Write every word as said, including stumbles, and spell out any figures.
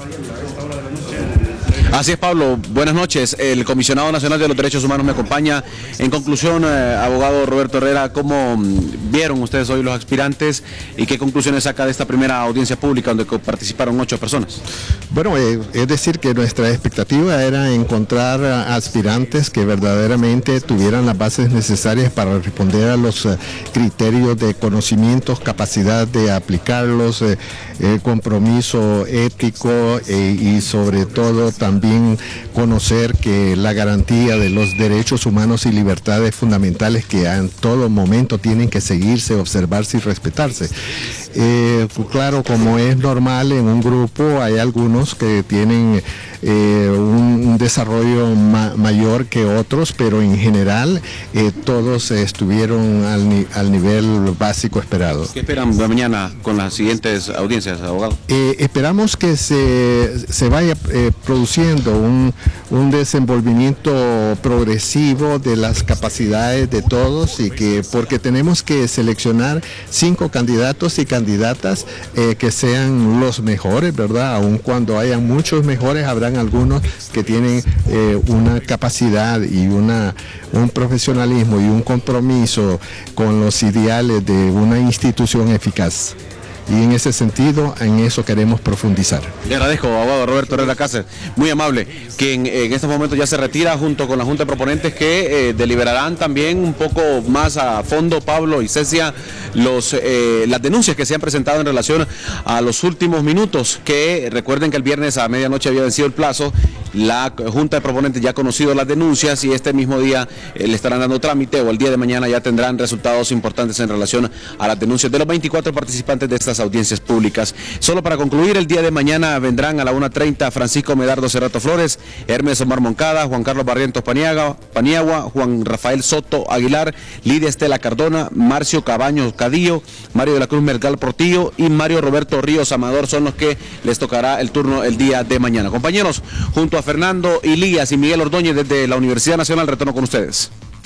Así es, Pablo. Buenas noches. El Comisionado Nacional de los Derechos Humanos me acompaña. En conclusión, eh, abogado Roberto Herrera, ¿cómo vieron ustedes hoy los aspirantes y qué conclusiones saca de esta primera audiencia pública donde participaron ocho personas? Bueno, eh, es decir que nuestra expectativa era encontrar aspirantes que verdaderamente tuvieran las bases necesarias para responder a los eh, criterios de conocimientos, capacidad de aplicarlos, eh, el compromiso ético eh, y sobre todo también conocer que la garantía de los derechos humanos y libertades fundamentales que en todo momento tienen que seguirse, observarse y respetarse. Eh, claro, como es normal en un grupo, hay algunos que tienen eh, un, un desarrollo ma mayor que otros, pero en general eh, todos estuvieron al, ni al nivel básico esperado. ¿Qué esperan de mañana con las siguientes audiencias, abogado? Eh, esperamos que se, se vaya eh, produciendo un, un desenvolvimiento progresivo de las capacidades de todos, y que porque tenemos que seleccionar cinco candidatos y candidatas eh, que sean los mejores, ¿verdad? Aun cuando hayan muchos mejores, habrán algunos que tienen eh, una capacidad y una, un profesionalismo y un compromiso con los ideales de una institución eficaz. Y en ese sentido, en eso queremos profundizar. Le agradezco, abogado Roberto Herrera Cáceres, muy amable, que en, en estos momentos ya se retira junto con la Junta de Proponentes que eh, deliberarán también un poco más a fondo, Pablo y Cecia, los, eh, las denuncias que se han presentado en relación a los últimos minutos, que recuerden que el viernes a medianoche había vencido el plazo. La Junta de Proponentes ya ha conocido las denuncias y este mismo día eh, le estarán dando trámite, o el día de mañana ya tendrán resultados importantes en relación a las denuncias de los veinticuatro participantes de estas audiencias públicas. Solo para concluir, el día de mañana vendrán a la una treinta Francisco Medardo Cerrato Flores, Hermes Omar Moncada, Juan Carlos Barrientos Paniagua, Paniagua, Juan Rafael Soto Aguilar, Lidia Estela Cardona, Marcio Cabaños Cadillo, Mario de la Cruz Mercal Portillo y Mario Roberto Ríos Amador son los que les tocará el turno el día de mañana. Compañeros, junto a Fernando Ilías y Miguel Ordóñez desde la Universidad Nacional, retorno con ustedes.